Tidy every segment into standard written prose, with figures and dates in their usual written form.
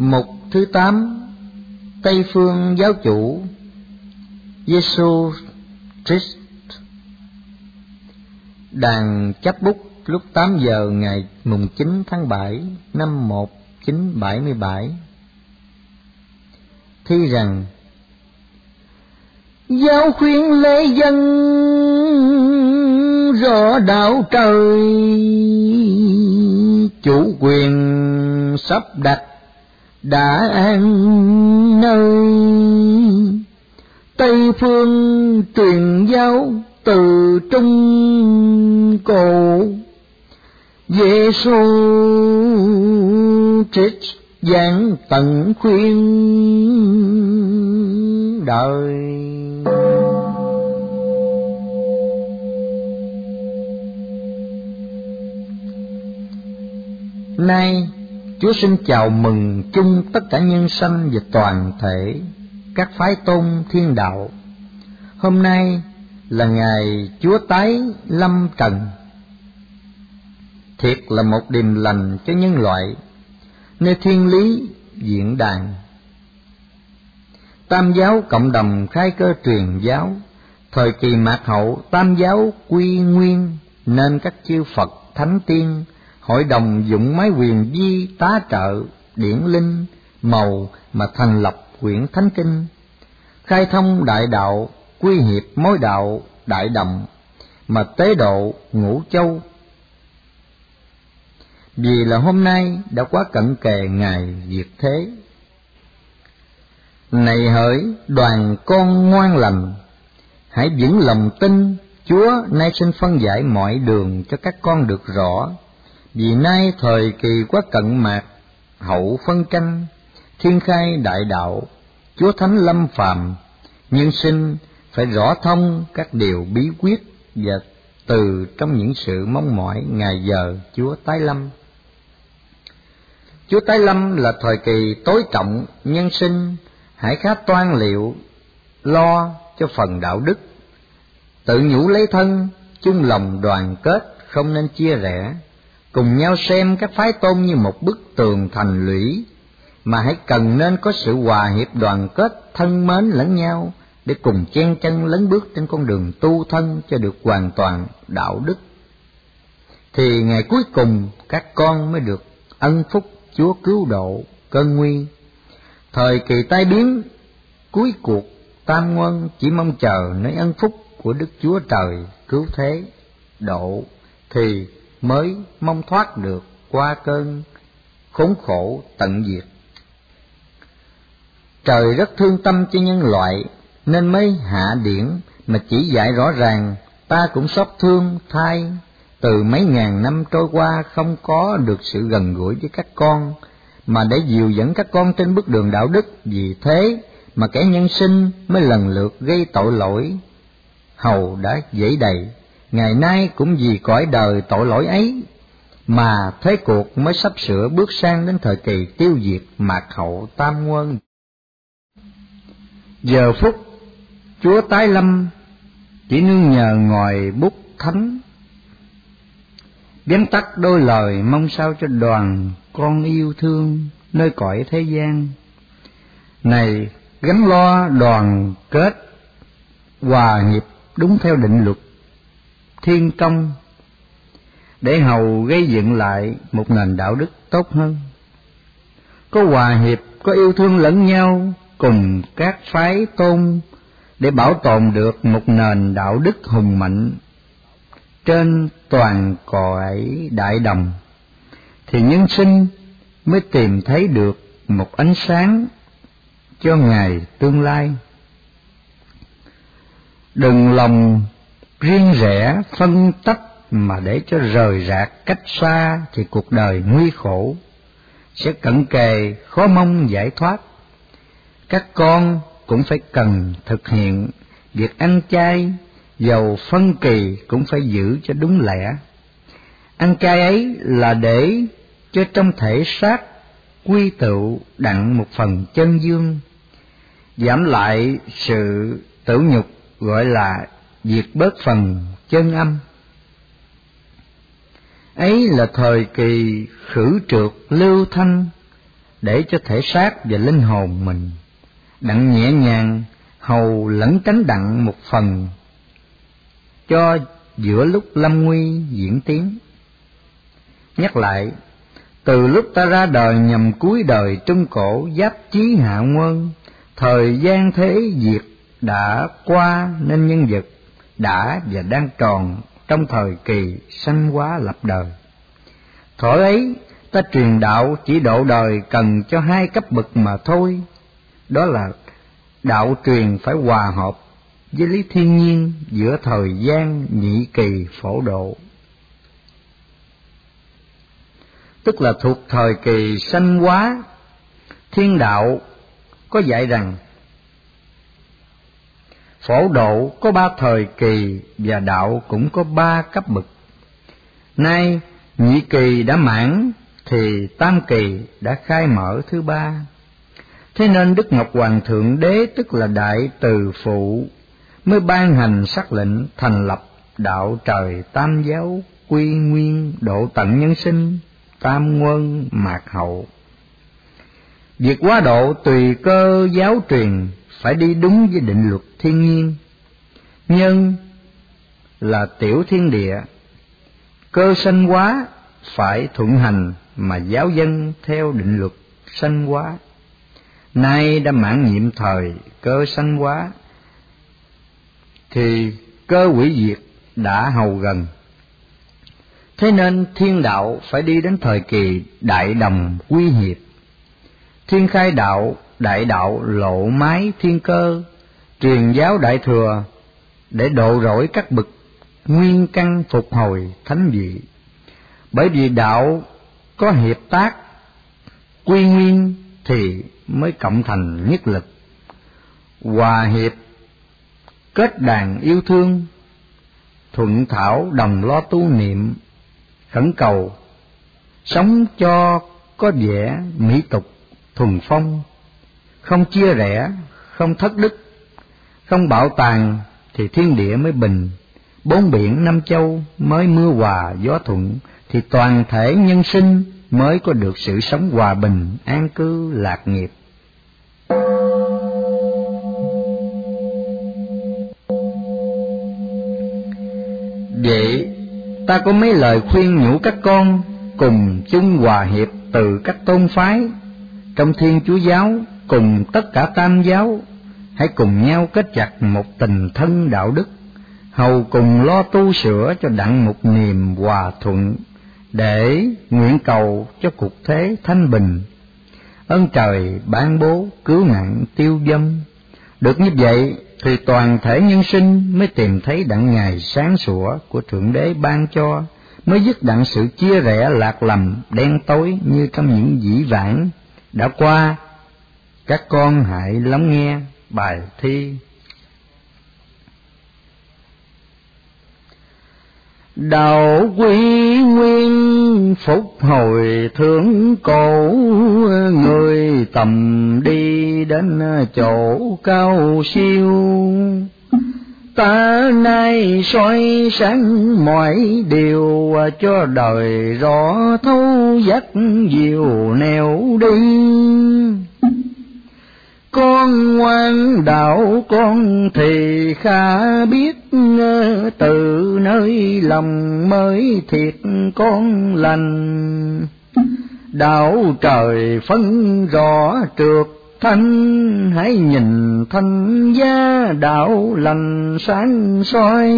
Mục thứ 8. Tây phương giáo chủ Giêsu Christ. Đàn chấp bút lúc 8 giờ ngày mùng 9 tháng 7 năm 1977. Thi rằng: giáo khuyên lễ dân rõ đạo trời, chủ quyền sắp đặt đã an nơi. Tây phương truyền giáo từ Trung Cổ, Giêsu Christ giảng tận khuyên đời. Nay Chúa xin chào mừng chung tất cả nhân sanh và toàn thể các phái tôn thiên đạo. Hôm nay là ngày Chúa tái lâm trần, thiệt là một điềm lành cho nhân loại, nơi thiên lý diễn đàn. Tam giáo cộng đồng khai cơ truyền giáo, thời kỳ mạt hậu tam giáo quy nguyên, nên các chư Phật thánh tiên hội đồng dụng máy quyền vi tá trợ điển linh màu mà thành lập quyển thánh kinh, khai thông đại đạo, quy hiệp mối đạo đại đồng mà tế độ ngũ châu. Vì là hôm nay đã quá cận kề ngày diệt thế. Này hỡi đoàn con ngoan lành, hãy vững lòng tin Chúa nay xin phân giải mọi đường cho các con được rõ. Vì nay thời kỳ quá cận mạt hậu phân tranh, thiên khai đại đạo, Chúa thánh lâm phàm, nhân sinh phải rõ thông các điều bí quyết và từ trong những sự mong mỏi ngày giờ Chúa tái lâm. Chúa tái lâm là thời kỳ tối trọng nhân sinh, hãy khá toan liệu lo cho phần đạo đức, tự nhủ lấy thân, chung lòng đoàn kết, không nên chia rẽ, cùng nhau xem các phái tôn như một bức tường thành lũy, mà hãy cần nên có sự hòa hiệp đoàn kết thân mến lẫn nhau, để cùng chen chân lấn bước trên con đường tu thân cho được hoàn toàn đạo đức. Thì ngày cuối cùng các con mới được ân phúc Chúa cứu độ cơn nguy. Thời kỳ tai biến cuối cuộc tam nguân chỉ mong chờ nơi ân phúc của Đức Chúa Trời cứu thế độ, thì mới mong thoát được qua cơn khốn khổ tận diệt. Trời rất thương tâm cho nhân loại, nên mới hạ điển mà chỉ dạy rõ ràng. Ta cũng xót thương thay, từ mấy ngàn năm trôi qua không có được sự gần gũi với các con, mà để dìu dẫn các con trên bước đường đạo đức. Vì thế mà kẻ nhân sinh mới lần lượt gây tội lỗi hầu đã dẫy đầy. Ngày nay cũng vì cõi đời tội lỗi ấy mà thế cuộc mới sắp sửa bước sang đến thời kỳ tiêu diệt mạt hậu tam nguân. Giờ phút Chúa tái lâm chỉ nương nhờ ngòi bút thánh, vén tắt đôi lời mong sao cho đoàn con yêu thương nơi cõi thế gian này gắn lo đoàn kết hòa hiệp đúng theo định luật thiên công, để hầu gây dựng lại một nền đạo đức tốt hơn, có hòa hiệp, có yêu thương lẫn nhau cùng các phái tôn, để bảo tồn được một nền đạo đức hùng mạnh trên toàn cõi đại đồng. Thì nhân sinh mới tìm thấy được một ánh sáng cho ngày tương lai. Đừng lòng riêng rẽ phân tách, mà để cho rời rạc cách xa thì cuộc đời nguy khổ, sẽ cận kề khó mong giải thoát. Các con cũng phải cần thực hiện việc ăn chay, dầu phân kỳ cũng phải giữ cho đúng lẽ. Ăn chay ấy là để cho trong thể xác quy tụ đặng một phần chân dương, giảm lại sự tử nhục, gọi là diệt bớt phần chân âm. Ấy là thời kỳ khử trượt lưu thanh, để cho thể xác và linh hồn mình đặng nhẹ nhàng hầu lẫn tránh đặng một phần cho giữa lúc lâm nguy diễn tiến. Nhắc lại, từ lúc ta ra đời nhằm cuối đời trung cổ giáp chí hạ nguyên, thời gian thế diệt đã qua nên nhân vật đã và đang tròn trong thời kỳ sanh hóa lập đời. Thuở ấy ta truyền đạo chỉ độ đời cần cho hai cấp bậc mà thôi, đó là đạo truyền phải hòa hợp với lý thiên nhiên giữa thời gian nhị kỳ phổ độ, tức là thuộc thời kỳ sanh hóa. Thiên đạo có dạy rằng phổ độ có 3 thời kỳ và đạo cũng có 3 cấp bậc. Nay nhị kỳ đã mãn thì tam kỳ đã khai mở thứ 3. Thế nên Đức Ngọc Hoàng Thượng Đế, tức là Đại Từ Phụ, mới ban hành sắc lệnh thành lập đạo trời tam giáo, quy nguyên độ tận nhân sinh, tam quân mạt hậu. Việc quá độ tùy cơ giáo truyền phải đi đúng với định luật thiên nhiên. Nhân là tiểu thiên địa, cơ sanh hóa phải thuận hành mà giáo dân theo định luật sanh hóa. Nay đã mãn nhiệm thời cơ sanh hóa thì cơ hủy diệt đã hầu gần. Thế nên thiên đạo phải đi đến thời kỳ đại đồng quy hiệp. Thiên khai đạo, đại đạo lộ mái thiên cơ, truyền giáo đại thừa để độ rỗi các bậc nguyên căn phục hồi thánh vị. Bởi vì đạo có hiệp tác quy nguyên thì mới cộng thành nhất lực, hòa hiệp kết đàn yêu thương, thuận thảo đồng lo tu niệm, khẩn cầu sống cho có vẻ mỹ tục thuần phong, không chia rẽ, không thất đức, không bạo tàn thì thiên địa mới bình, 4 biển 5 châu mới mưa hòa gió thuận, thì toàn thể nhân sinh mới có được sự sống hòa bình, an cư lạc nghiệp. Vậy ta có mấy lời khuyên nhủ các con cùng chung hòa hiệp từ các tôn phái trong Thiên Chúa giáo cùng tất cả tam giáo, hãy cùng nhau kết chặt một tình thân đạo đức, hầu cùng lo tu sửa cho đặng một niềm hòa thuận, để nguyện cầu cho cuộc thế thanh bình, ơn trời ban bố cứu nạn tiêu vong. Được như vậy thì toàn thể nhân sinh mới tìm thấy đặng ngày sáng sủa của Thượng Đế ban cho, mới dứt đặng sự chia rẽ lạc lầm đen tối như trong những dĩ vãng đã qua. Các con hãy lắng nghe bài thi. Đạo quy nguyên phục hồi thượng cổ, người tầm đi đến chỗ cao siêu. Ta nay soi sáng mọi điều, cho đời rõ thấu dắt diệu nẻo đi. Con ngoan đạo con thì khá biết, từ nơi lòng mới thiệt con lành. Đạo trời phân rõ trượt thanh, hãy nhìn thanh giá đạo lành sáng soi.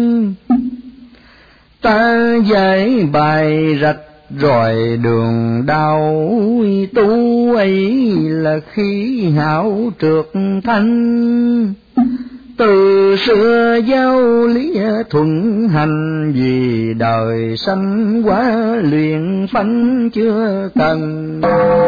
Ta dạy bài rạch rồi đường đạo tu ấy, là khí hảo trượt thanh. Từ xưa giáo lý thuận hành, vì đời sanh quá luyện phanh chưa cần.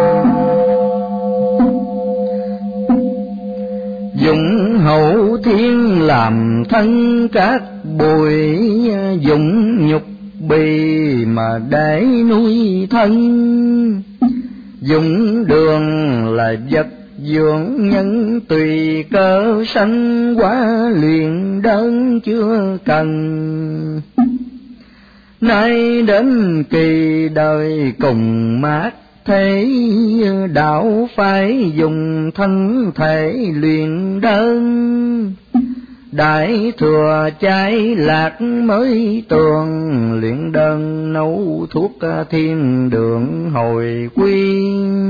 Dụng hậu thiên làm thân các bụi, dụng nhục bì mà để nuôi thân. Dụng đường là vật dưỡng nhân, tùy cơ sanh quá luyện đơn chưa cần. Nay đến kỳ đời cùng mát thế đạo phải dùng thân thể luyện đơn. Đại thừa trái lạc mới tường, luyện đơn nấu thuốc thiên đường hồi quy.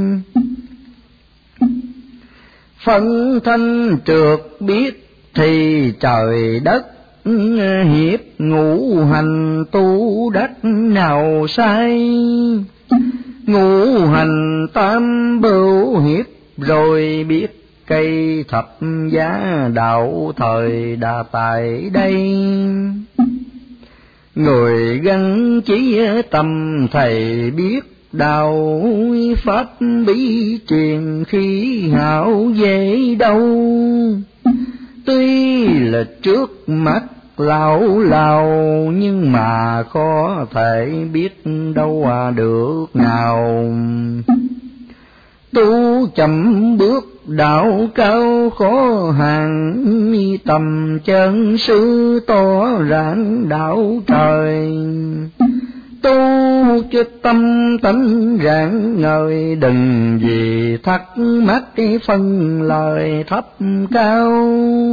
Phân thanh trượt biết thì trời đất, hiệp ngũ hành tu đắc nào sai. Ngũ hành tam bửu hiệp rồi biết, cây thập giá đạo thời đà tại đây. Người gắn chí tâm thầy biết, đạo pháp bí truyền khí hảo dễ đâu. Tuy là trước mắt lão lào, nhưng mà khó thể biết đâu được nào. Tu chậm bước đạo cao khó hàng, tầm chân sư tỏ rạng đạo trời. Tu cho tâm tánh rạng ngời, đừng vì thắc mắc phân lời thấp cao.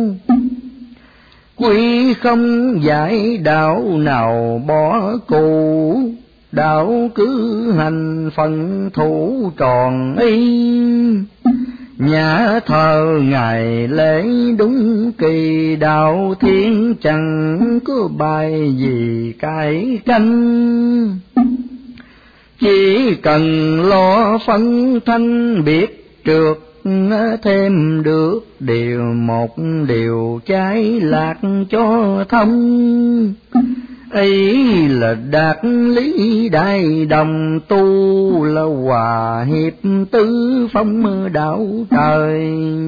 Quy không giải đạo nào bỏ cụ, đạo cứ hành phần thủ tròn y. Nhà thờ ngày lễ đúng kỳ, đạo thiên chẳng có bài gì cải canh. Chỉ cần lo phân thanh biết trượt, thêm được điều một điều trái lạc cho thông. Ấy là đạt lý đại đồng, tu là hòa hiệp tứ phong đạo trời.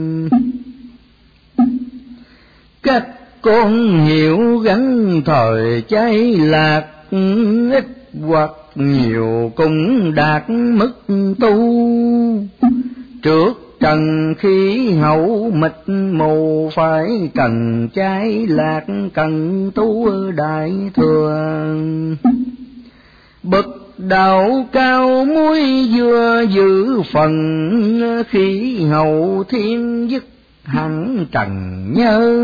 Các con hiểu gắn thời trái lạc, ít hoặc nhiều cũng đạt mức tu. Trước trần khí hậu mịt mù, phải cần trái lạc cần tu đại thừa. Bậc đạo cao muối vừa giữ phần, khí hậu thiên dứt hẳn trần nhớ.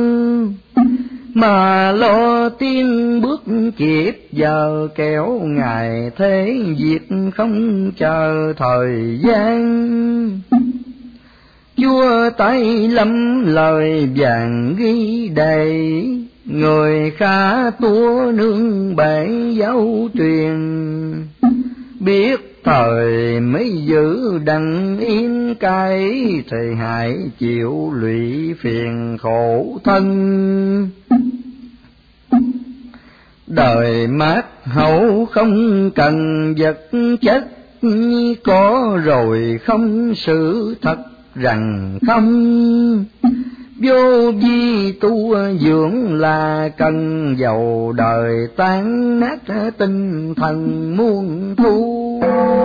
Mà lo tiên bước kịp giờ, kéo ngày thế việc không chờ thời gian. Chúa tay lâm lời vàng ghi đầy, người khá tua nương bể giáo truyền. Biết thời mới giữ đặng yên cai, thì hãy chịu lụy phiền khổ thân. Đời mát hậu không cần vật chất, có rồi không sự thật rằng không. Vô vi tu dưỡng là cần, dầu đời tan nát tinh thần muôn thu.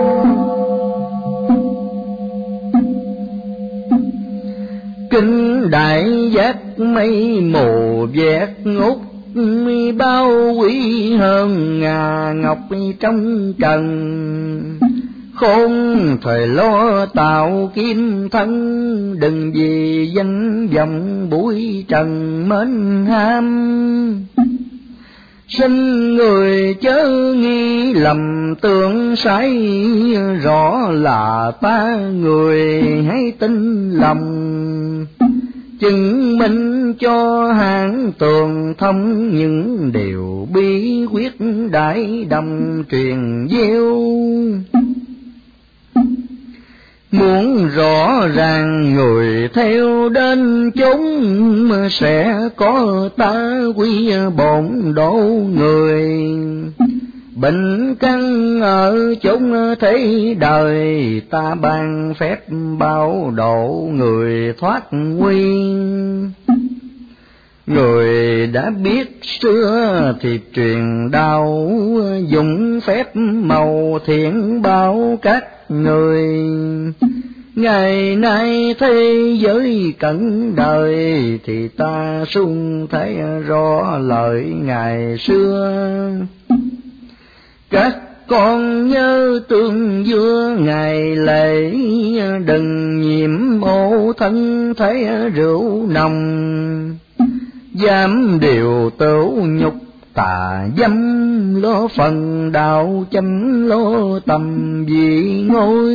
Kinh đại giác mây mù vét ngút, bao quý hơn ngà ngọc trong trần. Khôn thời lo tạo kim thân, đừng vì danh vọng bụi trần mến ham. Sinh người chớ nghi lầm tưởng sai, rõ là ta người hãy tin lòng. Chứng minh cho hạng tường thông, những điều bí quyết đại đồng truyền diêu. Muốn rõ ràng người theo đến chúng, sẽ có ta quy bổn độ người. Bệnh căn ở chúng thế đời, ta ban phép bao độ người thoát nguy. Người đã biết xưa thì truyền đạo, dùng phép màu thiện bao các người. Ngày nay thế giới cận đời, thì ta sung thấy rõ lời ngày xưa. Các con nhớ tương dưa ngày lễ, đừng nhiễm ô thân thế rượu nồng. Dám điều tửu nhục tà dâm, lo phần đạo chánh lo tầm vị ngôi.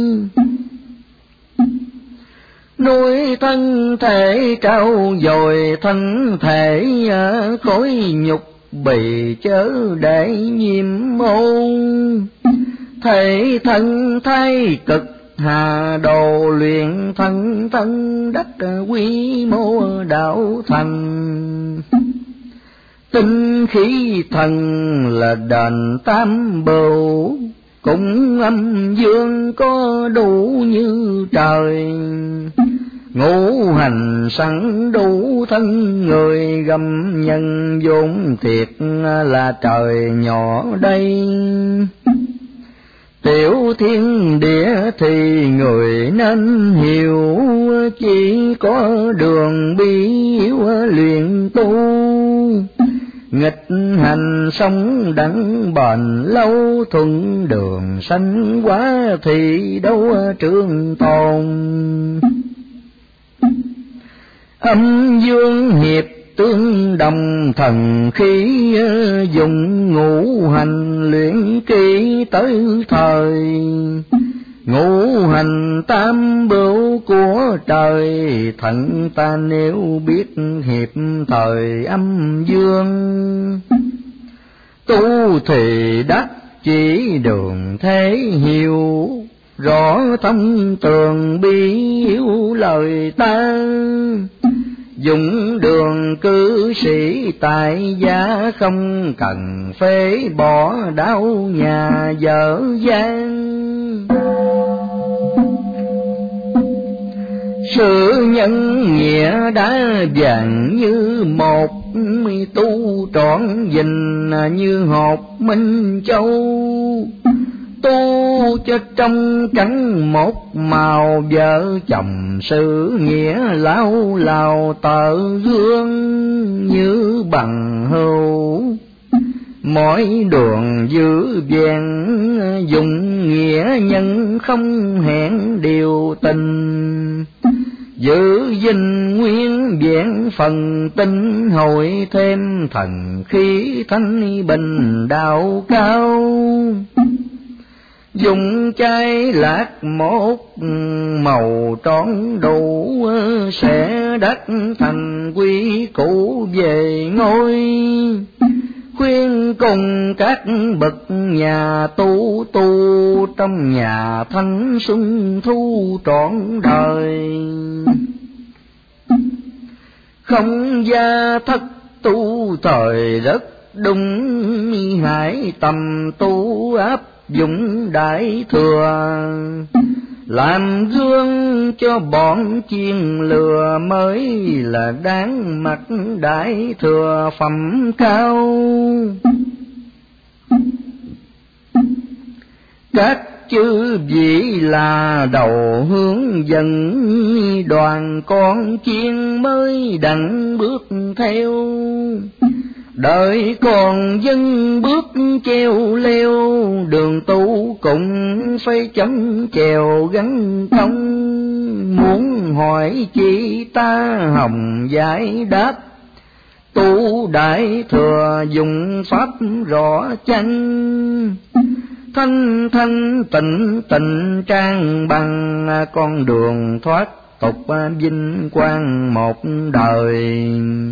Nuôi thân thể trao dồi thân thể, khối nhục bị chớ để nhiễm ô. Thể thân thay cực hà đồ, luyện thân thân đắc quy mô đạo thành. Tinh khí thần là đền tam bửu, cũng âm dương có đủ như trời. Ngũ hành sẵn đủ thân người, gầm nhân vốn thiệt là trời nhỏ đây. Tiểu thiên địa thì người nên hiểu, chỉ có đường bí yếu luyện tu. Nghịch hành sống đặng bền lâu, thuận đường sanh quá thì đâu trường tồn. Âm dương hiệp tương đồng thần khí, dùng ngũ hành luyện kỹ tới thời. Ngũ hành tam bửu của trời, thận ta nếu biết hiệp thời âm dương. Tu thì đắc chỉ đường thế hiểu, rõ thông tường bí yếu lời ta. Dùng đường cư sĩ tại gia, không cần phế bỏ đau nhà vợ gian. Sự nhân nghĩa đã vàng như một, tu trọn vinh như hột minh châu. Tu cho trong trắng một màu, vợ chồng sự nghĩa lao lào tợ gương như bằng hữu. Mỗi đường giữ vẹn dùng nghĩa nhân, không hẹn điều tình. Giữ gìn nguyên vẹn phần tinh, hội thêm thần khí thanh bình đạo cao. Dùng chai lạc một màu tròn đủ, sẽ đắc thành quy cũ về ngôi. Khuyên cùng các bậc nhà tu, tu trong nhà thanh xuân thu trọn đời. Không gia thất tu thời rất đúng, hãy tầm tu áp dụng đại thừa. Làm gương cho bọn chiên lừa, mới là đáng mặc đại thừa phẩm cao. Các chư vị là đầu hướng dẫn, đoàn con chiên mới đặng bước theo. Đợi còn dân bước treo leo, đường tu cũng phải chống chèo gắn công. Muốn hỏi chi ta hồng giải đáp, tu đại thừa dùng pháp rõ chăng. Thanh thanh tịnh tịnh trang bằng, con đường thoát tục vinh quang một đời.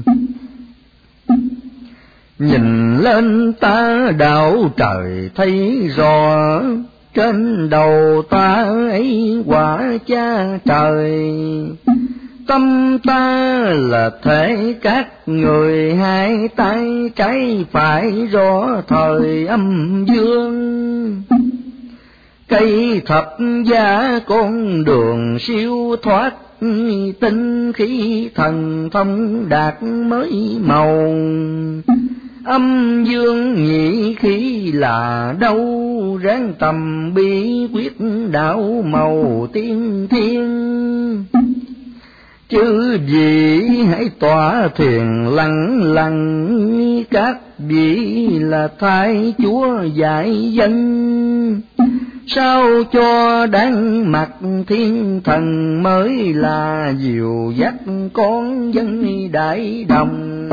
Nhìn lên ta đạo trời thấy rõ, trên đầu ta ấy quả cha trời. Tâm ta là thể các người, hai tay trái phải rõ thời âm dương. Cây thập giá con đường siêu thoát, tinh khí thần thông đạt mới màu. Âm dương nhị khí là đâu, ráng tầm bí quyết đạo màu tiên thiên. Chư vị hãy tỏa thiền lặng lặng, các vị là thái chúa dạy dân, sao cho đáng mặt thiên thần mới là dìu dắt con dân đại đồng.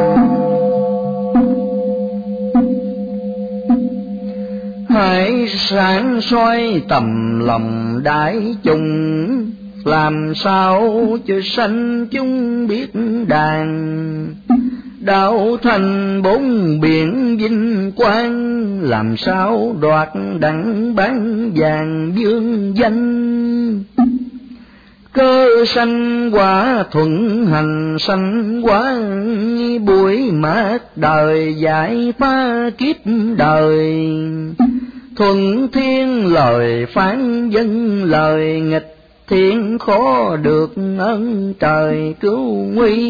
Hãy sáng soi tầm lòng đại chúng, làm sao cho sanh chúng biết đàn. Đạo thành bốn biển vinh quang, làm sao đoạt đặng bán vàng dương danh. Cơ sanh quả thuận hành sanh quả, buổi mát đời giải phá kiếp đời. Thuận thiên lời phán dân lời nghịch, thiên khó được ơn trời cứu nguy.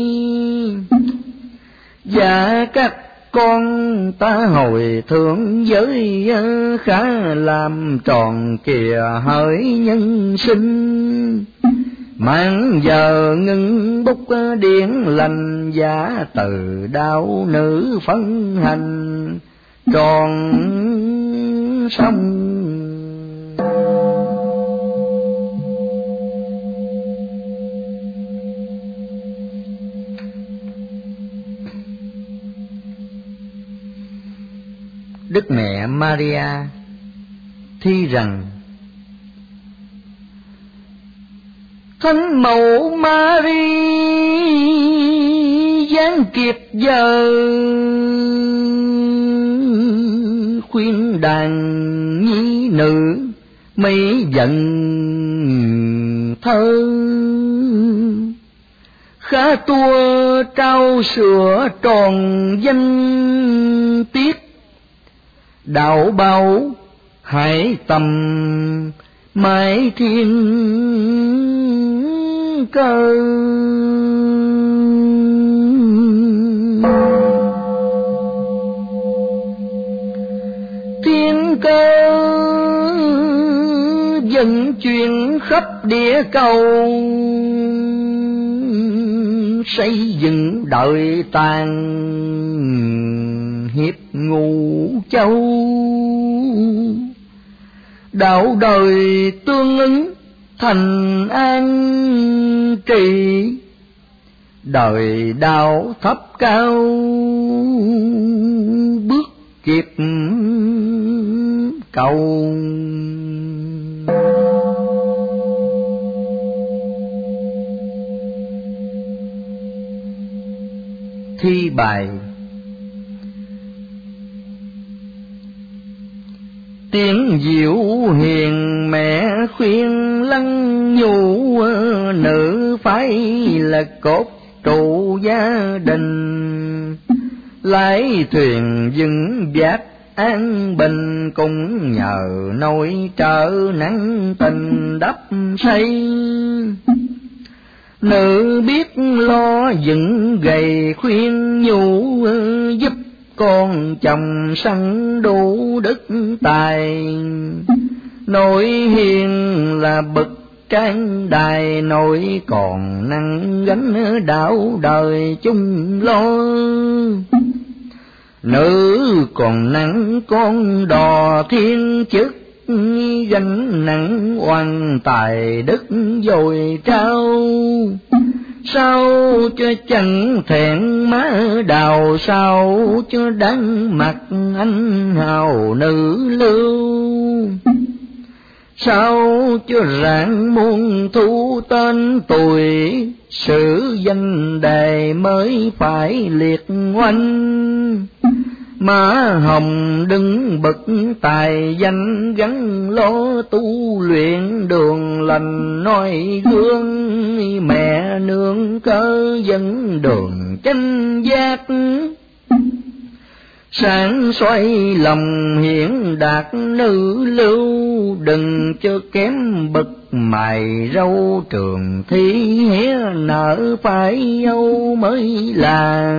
Dạ các con ta hồi thượng giới, khá làm tròn kìa hỡi nhân sinh. Mang giờ ngưng bút điển lành, giả từ đạo nữ phân hành tròn sông. Đức Mẹ Maria thi rằng: Thánh mẫu Maria giáng kiệt giờ, khuyên đàn nhi nữ mấy giận thơ. Khá tua trao sữa tròn danh tiết, đạo bảo hãy tầm mãi thiên cơ. Thiên cơ vận chuyển khắp địa cầu, xây dựng đời tàn hiệp ngũ châu. Đạo đời tương ứng thành an trì, đời đạo thấp cao bước kịp cầu. Thi bài. Tiếng diệu hiền mẹ khuyên lăng nhủ, nữ phái là cốt trụ gia đình. Lái thuyền vững vác an bình, cũng nhờ nỗi trợ nắng tình đắp xây. Nữ biết lo dựng gầy khuyên nhủ, giúp con chồng săn đủ đức tài. Nội hiền là bậc trang đài, nội còn năng gánh đạo đời chung lo. Nữ còn nặng con đò thiên chức, gánh nặng oan tài đức dồi trao. Sao cho chẳng thẹn má đào, sao cho đáng mặt anh hào nữ lưu. Sao cho rạng muôn thu tên tuổi, sử danh đề mới phải liệt oanh. Má hồng đứng bậc tài danh, gắn lo tu luyện đường lành noi gương. Mẹ nương cơ dẫn đường chánh giác, sáng xoay lòng hiển đạt nữ lưu. Đừng cho kém bậc mày râu, trường thi hé nở phải âu mới là.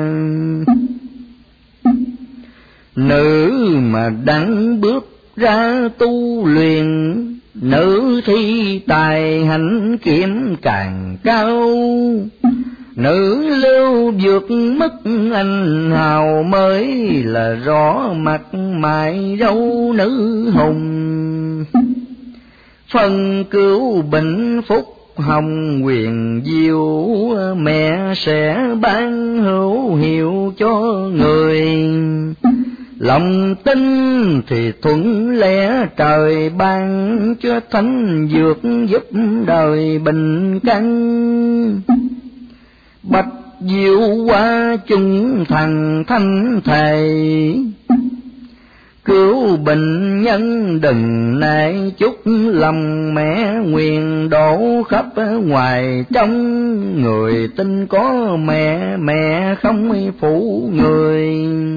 Nữ mà đặng bước ra tu luyện, nữ thi tài hạnh kiểm càng cao. Nữ lưu vượt mức anh hào, mới là rõ mặt mày râu nữ hùng. Phân cứu bệnh phúc hồng quyền diệu, mẹ sẽ ban hữu hiệu cho người. Lòng tin thì thuận lẽ trời ban, cho thánh dược giúp đời bình căn. Bạch diệu qua chúng thần thanh thầy, cứu bệnh nhân đừng nại chút lòng. Mẹ nguyện đổ khắp ngoài trong, người tin có mẹ, mẹ không phụ người.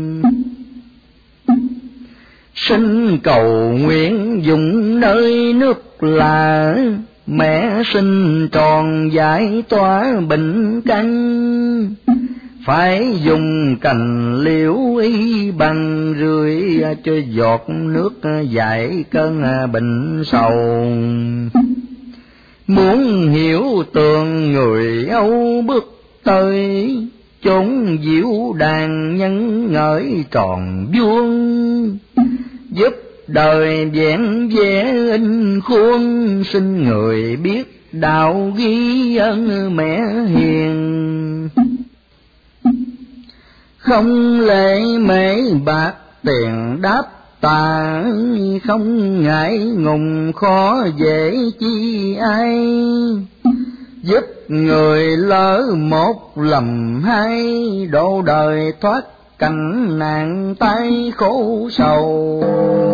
Xin cầu nguyện dùng nơi nước là, mẹ sinh tròn giải tỏa bệnh căn. Phải dùng cành liễu y bằng rưỡi, cho giọt nước giải cơn bệnh sầu. Muốn hiểu tường người Âu bước tới, chốn diệu đàn nhân ngợi tròn vuông. Giúp đời vẹn vẽ in khuôn, xin người biết đạo ghi ơn mẹ hiền. Không lệ mấy bạc tiền đáp tạ, không ngại ngùng khó dễ chi ai. Giúp người lỡ một lầm hai, độ đời thoát cảnh nạn tay khổ sầu.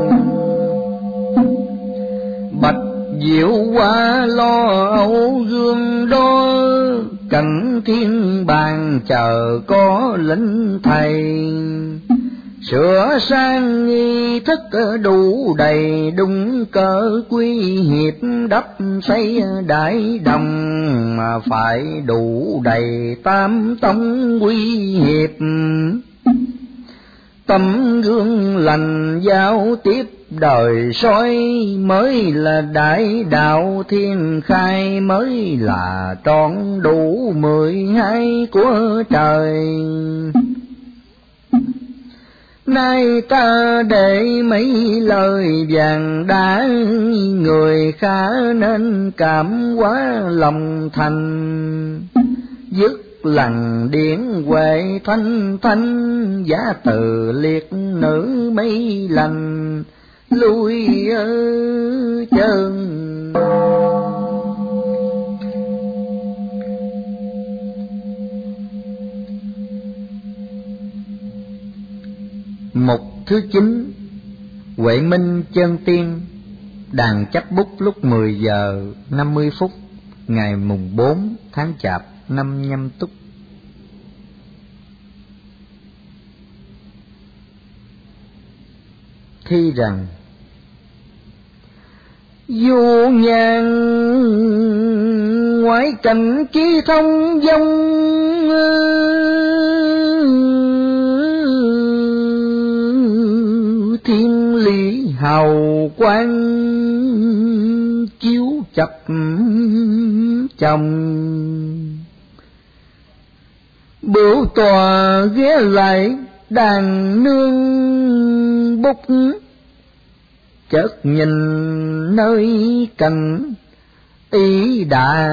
Bạch diệu qua lo âu gương đo, cảnh thiên bàn chờ có lĩnh thầy. Sửa sang nghi thức đủ đầy, đúng cỡ quy hiệp đắp xây đại đồng. Mà phải đủ đầy tam tông quy hiệp, tấm gương lành giao tiếp đời soi. Mới là đại đạo thiên khai, mới là trọn đủ 12 của trời. Nay ta để mấy lời vàng đã, người khá nên cảm hóa lòng thành. Dứt lằn điển huệ thanh thanh, giá từ liệt nữ mấy lành lui chân. Mục thứ 9. Huệ Minh Chân Tiên. Đàn chấp bút lúc 10 giờ 50 phút ngày mùng 4 tháng Chạp năm Nhâm Tuất. Thi rằng: dù nhàn ngoại cảnh chí thông dông, thiên lý hào quang chiếu chập chồng. Bửu tòa ghé lại đàn nương bút, chợt nhìn nơi cạnh ý đã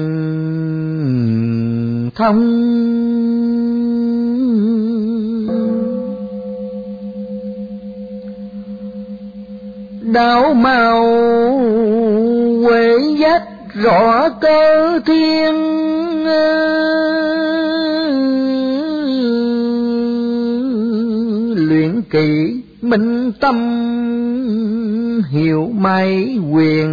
thông. Đạo màu huệ giác rõ cơ thiên, luyện kỳ minh tâm hiểu mai quyền.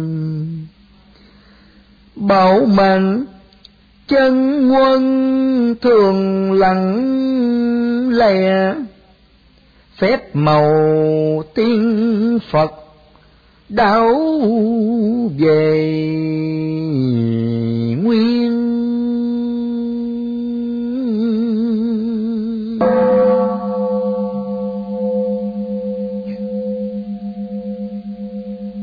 Bảo mệnh chân quân thường lặng lẽ, phép màu tiên Phật đạo về nguyên.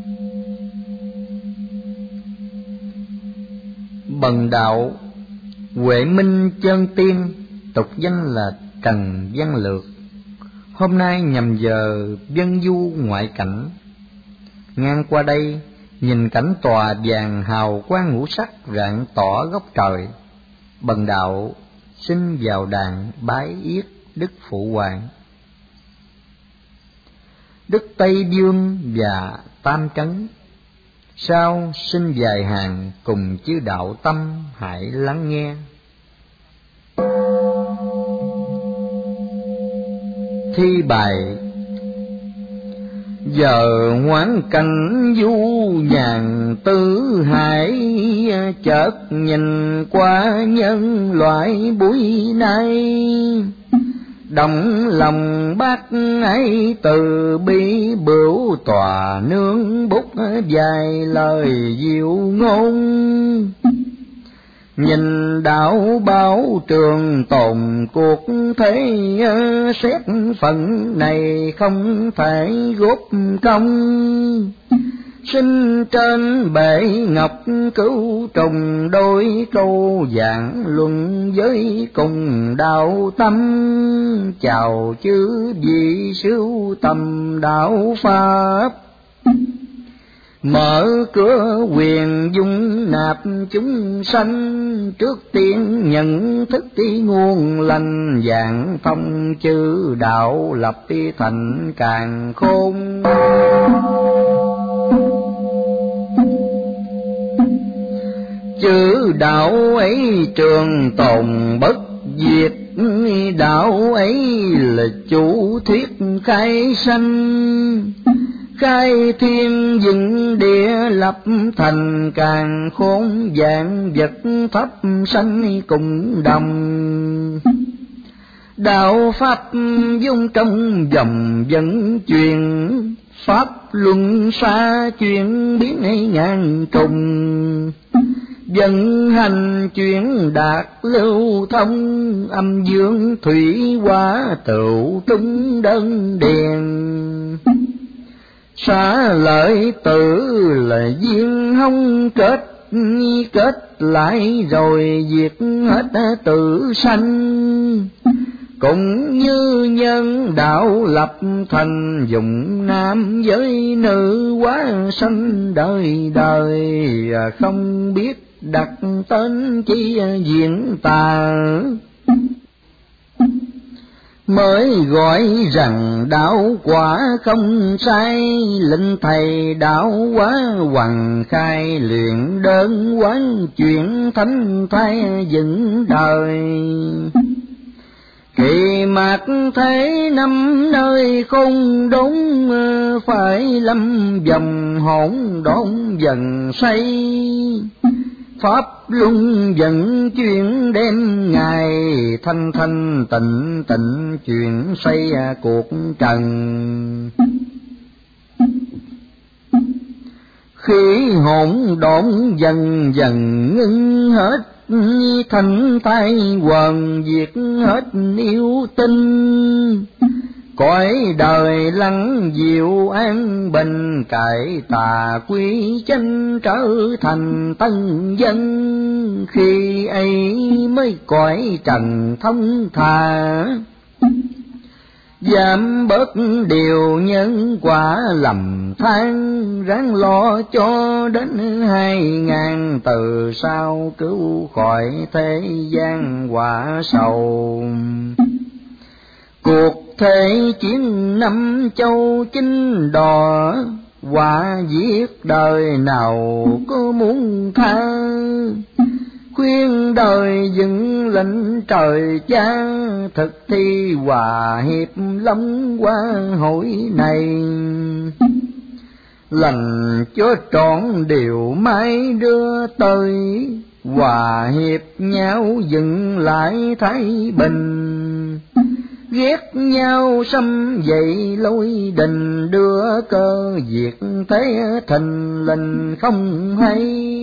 Bần đạo Huệ Minh Chân Tiên, tục danh là Trần Văn Lược, hôm nay nhằm giờ vân du ngoại cảnh. Ngang qua đây, nhìn cảnh tòa vàng hào quang ngũ sắc rạng tỏ góc trời, bần đạo xin vào đàn bái yết Đức Phụ Hoàng. Đức Tây Dương và Tam Trấn, sau xin vài hàng cùng chư đạo tâm hãy lắng nghe. Thi bài. Giờ ngoán cảnh du nhàn tứ hải, chợt nhìn qua nhân loại buổi nay, động lòng bác ấy từ bi bửu tòa nương bút vài lời diệu ngôn. Nhìn đạo bảo trường tồn cuộc thế, xét phận này không thể góp công. Sinh trên bể ngọc cứu trùng, đôi câu giảng luận với cùng đạo tâm. Chào chư vị sưu tầm đạo pháp, mở cửa quyền dung nạp chúng sanh. Trước tiên nhận thức tí nguồn lành, dạng phong chư đạo lập thành càn khôn. Chư đạo ấy trường tồn bất diệt, đạo ấy là chủ thuyết khai sanh. Khai thiên dựng địa lập thành càn khôn, vạn vật thấp sanh cùng đồng. Đạo pháp dung trong dòng vận chuyển, pháp luân xa chuyển biến ngàn trùng. Vận hành chuyển đạt lưu thông, âm dương thủy hỏa tựu trung đơn điền. Xá lợi tử là duyên hông kết, kết lại rồi diệt hết tự sanh. Cũng như nhân đạo lập thành, dùng nam với nữ quá sanh đời đời. Không biết đặt tên chi diễn tà, mới gọi rằng đạo quả không sai. Lệnh thầy đạo hóa hoàng khai, luyện đơn quán chuyển thánh thai dựng đời. Kỳ mạt thế năm nơi không đúng, phải lâm vòng hỗn độn dần say. Pháp luân vận chuyển đêm ngày, thanh thanh tịnh tịnh chuyển xây cuộc trần. Khi hỗn độn dần dần ngưng hết, thanh tai quần diệt hết yêu tinh. Cõi đời lắng dịu an bình, cải tà quy chánh trở thành tân dân. Khi ấy mới cõi trần thông thả, giảm bớt điều nhân quả lầm than. Ráng lo cho đến 2000, từ sau cứu khỏi thế gian quả sầu. Cuộc thế chiến năm châu chinh đò, quả giết đời nào có muốn tha. Khuyên đời dừng lệnh trời cha, thực thi hòa hiệp long qua hội này. Lành cho trọn điều mai đưa tới, hòa hiệp nhau dừng lại thái bình. Ghét nhau xâm dậy lối đình, đưa cơ diệt thế thình lình không hay.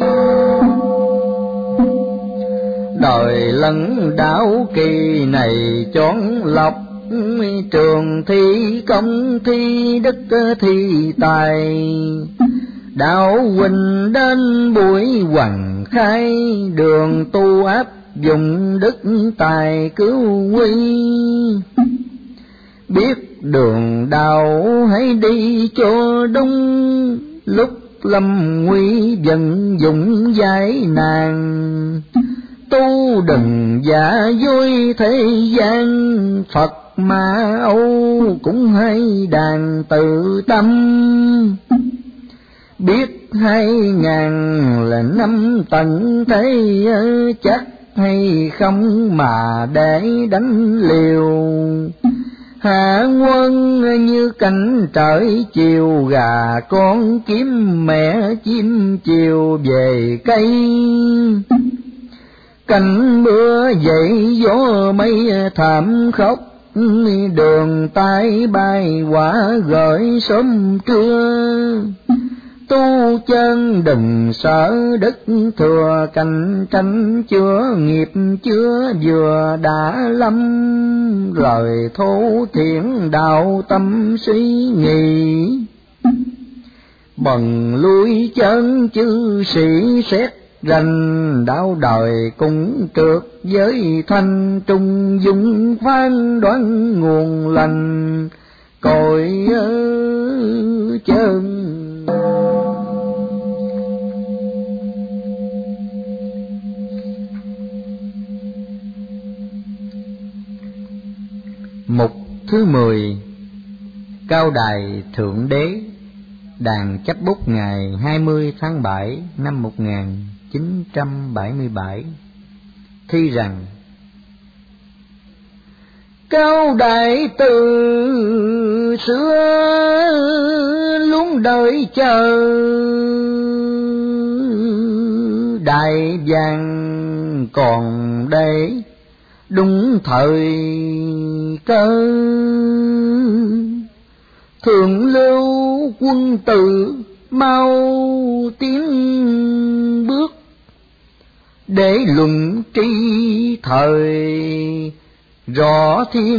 Đời lẫn đạo kỳ này chọn lọc, trường thi công thi đức thi tài. Đạo huynh đến buổi hoàng khai đường tu áp dụng đức tài cứu nguy. Biết đường đạo hãy đi cho đúng, lúc lâm nguy vận dụng giải nạn. Tu đừng giả dối thế gian, Phật Ma Âu cũng hay đàn tự tâm. Biết 2000 là năm tận thế, chắc hay không mà để đánh liều. Hạ quân như cảnh trời chiều, gà con kiếm mẹ chim chiều về cây. Cảnh mưa dậy gió mây thảm khốc, đường tay bay quả gửi sớm trưa. Tu chân đừng sợ đất thừa, cạnh tranh chưa nghiệp chưa vừa đã lâm. Lời thô thiện đạo tâm suy nghĩ, bần lui chân chư sĩ xét rành. Đạo đời cũng trượt với thanh, trung dung phán đoán nguồn lành. Cội chân Mục thứ 10. Cao đài Thượng Đế. Đàn chấp bút ngày 20 tháng 7 năm 1977. Thi rằng: Cao đài từ xưa luôn đợi chờ, đài vàng còn đây đúng thời cơ. Thượng lưu quân tử mau tiến bước, để luận tri thời rõ thiên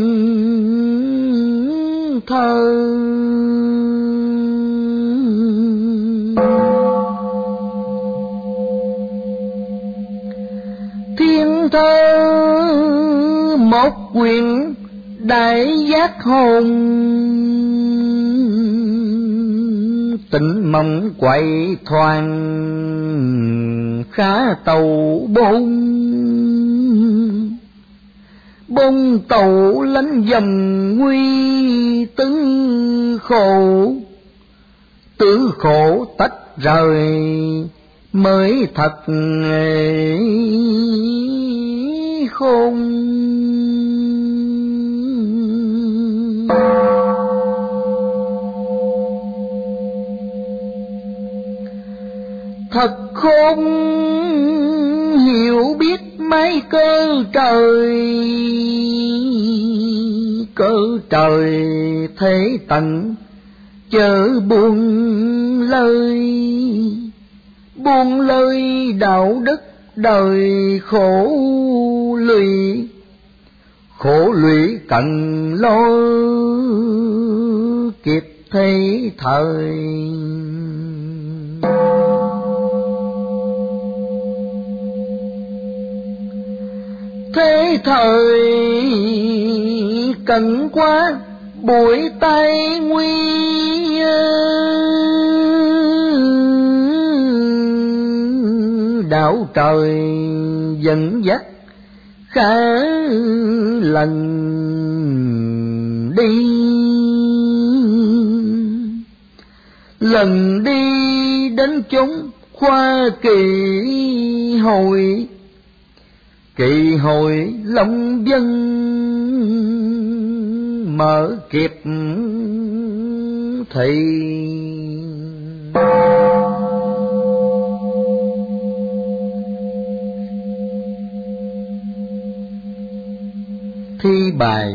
thơ. Thiên thơ một quyển đại giác hồn, tịnh mộng quậy thoáng khá tàu bôn. Bôn tàu lánh dòng nguy tứ khổ, tứ khổ tách rời mới thật khôn. Thật khôn hiểu biết mấy cơ trời, cơ trời thế tận chớ buông lời. Buông lời đạo đức đời khổ lụy, khổ lụy cần lo kịp thế thời. Thế thời cần quá buổi tay nguy, đạo trời dẫn dắt khá lần đi. Lần đi đến chốn khoa kỳ hội, kỳ hội Long Vân mở kịp thị. Thi bài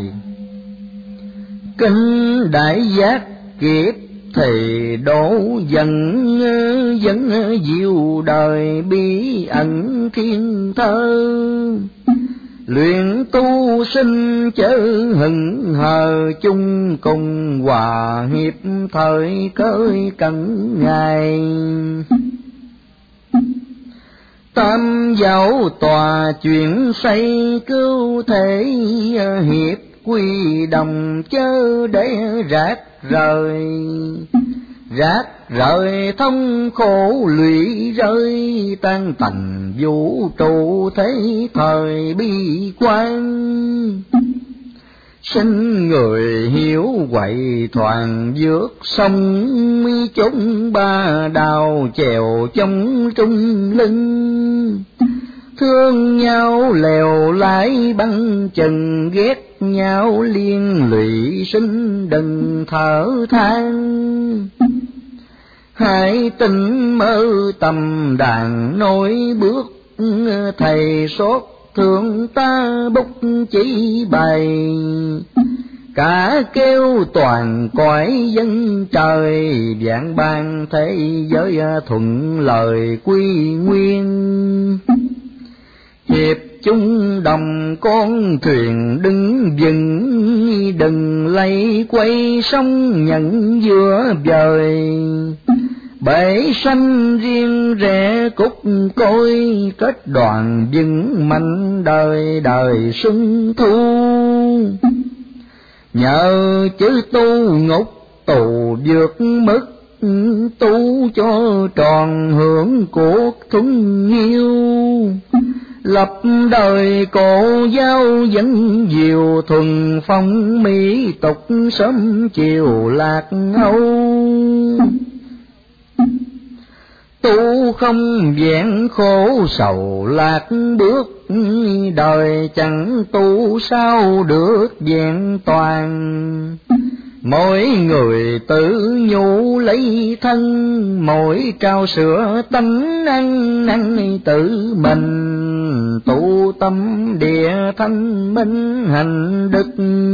kinh đại giác kiếp thì đổ dần dẫn diệu đời bí ẩn thiên thơ. Luyện tu sinh chớ hừng hờ, chung cùng hòa hiệp thời cơi cẩn ngày. Tam giáo tòa chuyển xây cứu thể, hiệp quy đồng chớ để rác rời. Rác rời thông khổ lụy rơi, tan tành vũ trụ thế thời bi quan. Sinh người hiểu quậy thoàn vượt sông, chốn ba đào chèo trong trung lưng. Thương nhau lèo lái băng chừng, ghét nhau liên lụy sinh đừng thở than. Hãy tình mơ tầm đàn nối bước, thầy xót thương ta bút chỉ bày. Cả kêu toàn cõi dân trời, vạn ban thế giới thuận lời quy nguyên. Hiệp chung đồng con thuyền đứng vững, đừng lay quay sóng nhận giữa vời. Bể xanh riêng rẽ cúc côi, kết đoàn vững mạnh đời đời xuân thu. Nhờ chữ tu ngục tù vượt mức, tu cho tròn hưởng cuộc thuần yêu. Lập đời cổ giáo dẫn diệu, thuần phong mỹ tục sớm chiều lạc âu. Tu không vẹn khổ sầu lạc bước, đời chẳng tu sao được vẹn toàn. Mỗi người tự nhủ lấy thân, mỗi trao sữa tánh ăn năn tự mình. Tu tâm địa thanh minh hành đức,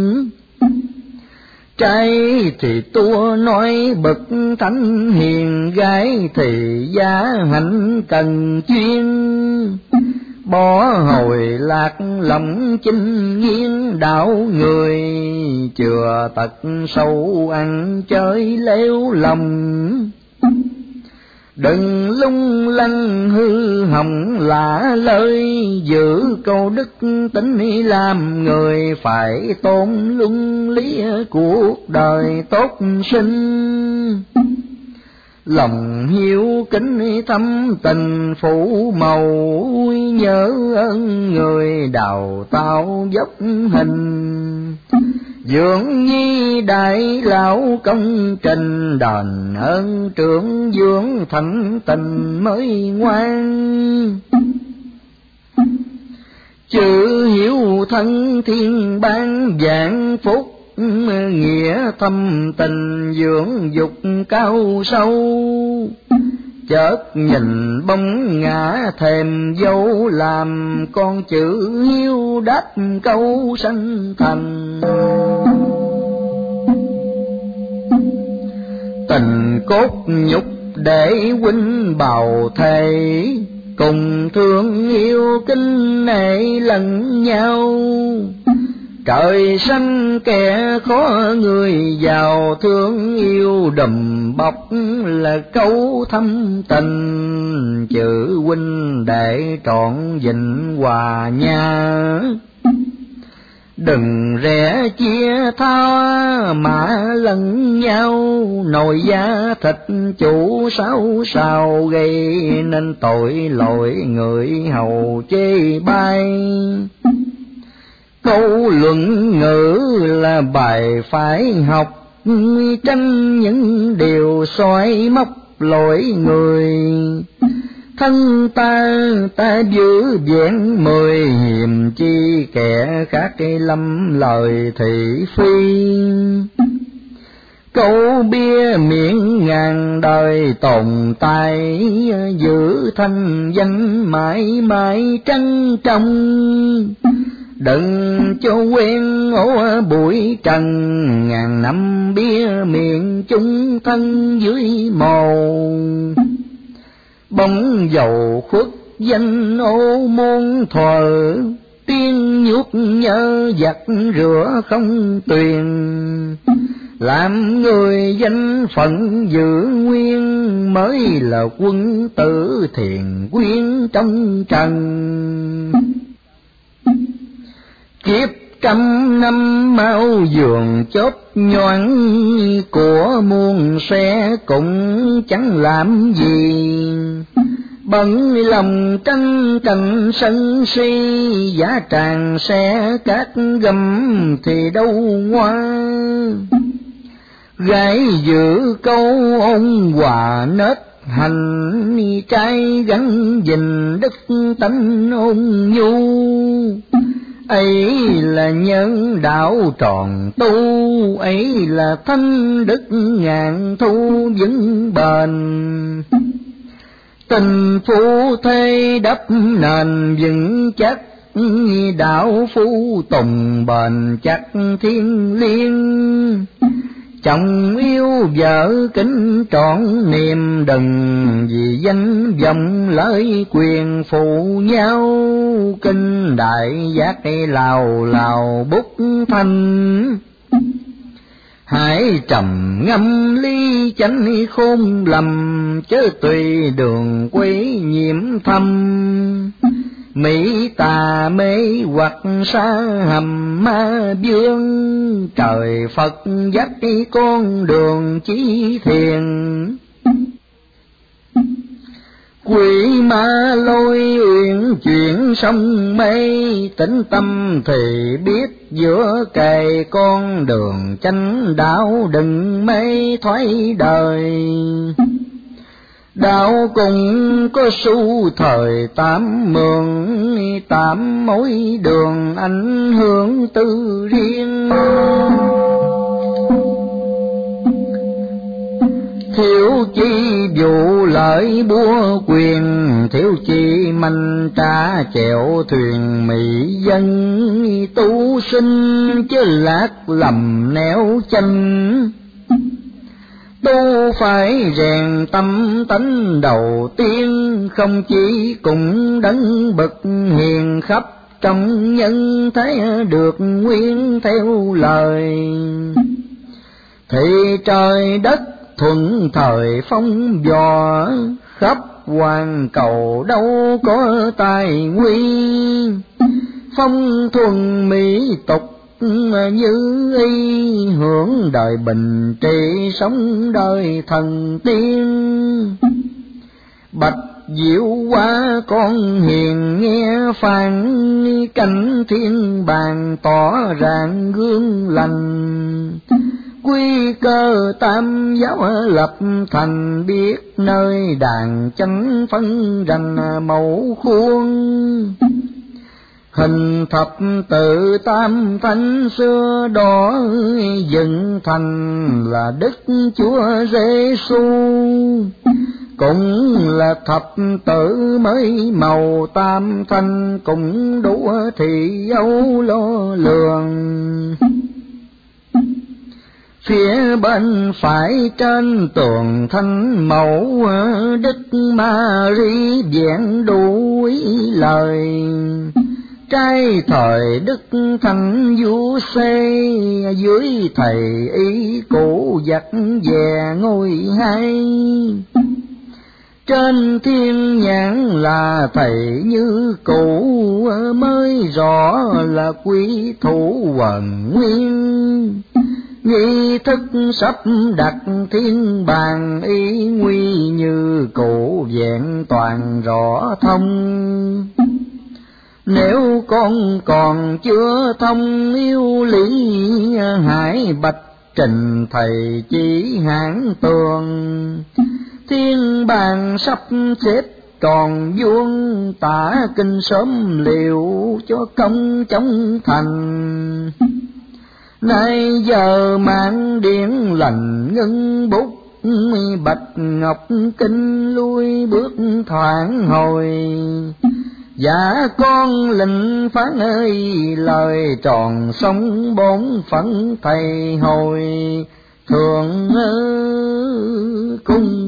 trai thì tua nói bậc thánh hiền, gái thì giá hạnh cần chuyên. Bỏ hồi lạc lòng chinh nghiêng đạo người, chừa tật sâu ăn chơi lêu lòng. Đừng lung lăng hư hỏng lạ lời, giữ câu đức tính làm người. Phải tôn luân lý cuộc đời tốt sinh, lòng hiếu kính thâm tình phụ màu. Nhớ ơn người đào tạo dốc hình, dưỡng nhi đại lão công trình. Đền ơn trưởng dưỡng thánh tình mới ngoan. Chữ hiếu thân thiên ban vạn phúc, nghĩa thâm tình dưỡng dục cao sâu. Chợt nhìn bóng ngã thềm dấu, làm con chữ hiếu đáp câu sanh thành. Tình cốt nhục để huynh bào thề, cùng thương yêu kính nể lẫn nhau. Trời xanh kẻ khó người giàu, thương yêu đùm bọc là câu thâm tình. Chữ huynh đệ trọn vịnh hòa nha, đừng rẽ chia tha mà lẫn nhau. Nồi da thịt chủ sáu sao, gây nên tội lỗi người hầu chê bai. Câu luận ngữ là bài phải học, tranh những điều xoay móc lỗi người. Thân ta giữ vẹn 10, hiềm chi kẻ khác lâm lời thị phi. Câu bia miệng ngàn đời tồn tại, giữ thanh danh mãi mãi trân trọng. Đừng cho quen ổ bụi trần, ngàn năm bia miệng chung thân dưới mồ. Bóng dầu khuất danh ô môn thờ, tiên nhút nhớ giặt rửa không tuyền. làm người danh phận giữ nguyên, mới là quân tử thiền quyến trong trần. Kiếp trăm năm mau giường chớp nhoáng, của muôn sẽ cũng chẳng làm gì. Bận lòng tranh cạnh sân si, giá tràng sẽ cát gầm thì đâu ngoa. Gái giữ câu ôn hòa nết hành, trai gắn gìn đức tánh ôn nhu. Ấy là nhân đạo tròn tu, ấy là thanh đức ngàn thu vững bền. Tình phu thê đắp nền vững chắc, đạo phu tùng bền chắc thiên liêng. Chồng yêu vợ kính trọn niềm, đừng vì danh vọng lợi quyền phụ nhau. Kinh đại giác lào lào bút thanh, hãy trầm ngâm ly chánh khôn lầm, chớ tùy đường quấy nhiễm thâm. Mỹ tà mê hoặc xa hầm ma vương, trời Phật dắt con đường chí thiền. Quỷ ma lôi uyển chuyển sông mây, tĩnh tâm thì biết giữa kề con đường chánh đạo, đừng mê thoái đời. Đạo cùng có su thời tám mường, tám mối đường ảnh hưởng tư riêng. Thiếu chi vụ lợi búa quyền, thiếu chi manh trả chèo thuyền mỹ dân. Tu sinh chứ lạc lầm nẻo chân, tu phải rèn tâm tánh đầu tiên. Không chỉ cùng đấng bậc hiền khắp trong nhân thế, được nguyên theo lời. Thì trời đất thuận thời phong dò, khắp hoàn cầu đâu có tài nguy. Phong thuần mỹ tục như y, hưởng đời bình trị sống đời thần tiên. Bạch diệu qua con hiền nghe phàn, cảnh thiên bàng tỏ ràng gương lành. Quy cơ tam giáo lập thành, biết nơi đàn chánh phân rành mẫu khuôn. Hình thập tự tam thánh xưa đó, dựng thành là Đức Chúa Giêsu. Cũng là thập tự mới màu tam thanh, cũng đủ thì âu lo lường. Phía bên phải trên tường thanh mẫu, Đức Ma-ri vẹn đủ ý lời. Trai thời Đức Thánh Giuse, dưới thầy ý cụ giặt về ngôi hai. Trên thiên nhãn là thầy như cũ, mới rõ là quý thủ quần nguyên. Nghi thức sắp đặt thiên bàn, ý nguy như cụ vẹn toàn rõ thông. Nếu con còn chưa thông yêu lý, hãy bạch trình thầy chỉ hãng tường. Thiên bàn sắp xếp tròn vuông, tả kinh sớm liệu cho công chống thành. Nay giờ mạng điển lành ngân bút, bạch ngọc kinh lui bước thoảng hồi. Dạ con lệnh phán ơi, lời tròn sống bốn phận thầy hồi. Thường cung